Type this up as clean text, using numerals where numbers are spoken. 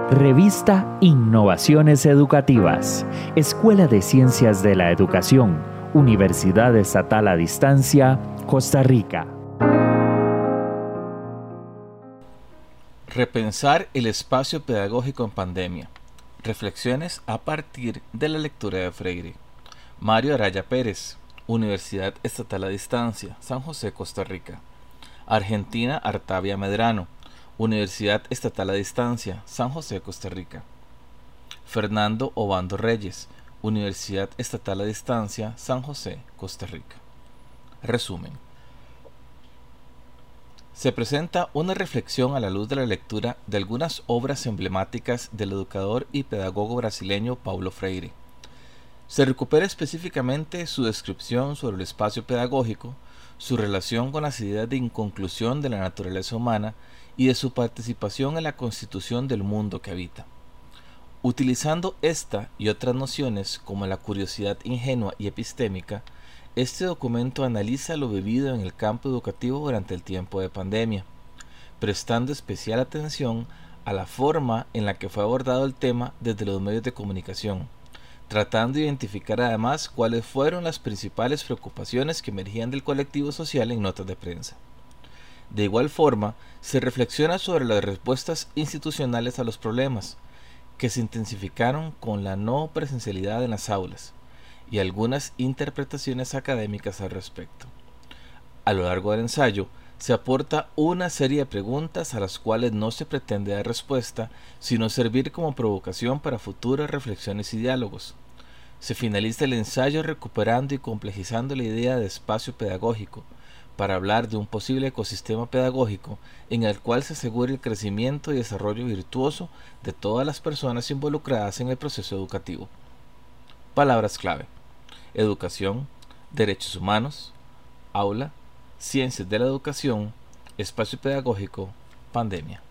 Revista Innovaciones Educativas, Escuela de Ciencias de la Educación, Universidad Estatal a Distancia, Costa Rica. Repensar el espacio pedagógico en pandemia. Reflexiones a partir de la lectura de Freire. Mario Araya Pérez, Universidad Estatal a Distancia, San José, Costa Rica. Argentina Artavia Medrano, Universidad Estatal a Distancia, San José, Costa Rica. Fernando Obando Reyes, Universidad Estatal a Distancia, San José, Costa Rica. Resumen. Se presenta una reflexión a la luz de la lectura de algunas obras emblemáticas del educador y pedagogo brasileño Paulo Freire. Se recupera específicamente su descripción sobre el espacio pedagógico, su relación con las ideas de inconclusión de la naturaleza humana y de su participación en la constitución del mundo que habita. Utilizando esta y otras nociones como la curiosidad ingenua y epistémica, este documento analiza lo vivido en el campo educativo durante el tiempo de pandemia, prestando especial atención a la forma en la que fue abordado el tema desde los medios de comunicación, tratando de identificar además cuáles fueron las principales preocupaciones que emergían del colectivo social en notas de prensa. De igual forma, se reflexiona sobre las respuestas institucionales a los problemas, que se intensificaron con la no presencialidad en las aulas, y algunas interpretaciones académicas al respecto. A lo largo del ensayo, se aporta una serie de preguntas a las cuales no se pretende dar respuesta, sino servir como provocación para futuras reflexiones y diálogos. Se finaliza el ensayo recuperando y complejizando la idea de espacio pedagógico, para hablar de un posible ecosistema pedagógico en el cual se asegure el crecimiento y desarrollo virtuoso de todas las personas involucradas en el proceso educativo. Palabras clave: educación, derechos humanos, aula, ciencias de la educación, espacio pedagógico, pandemia.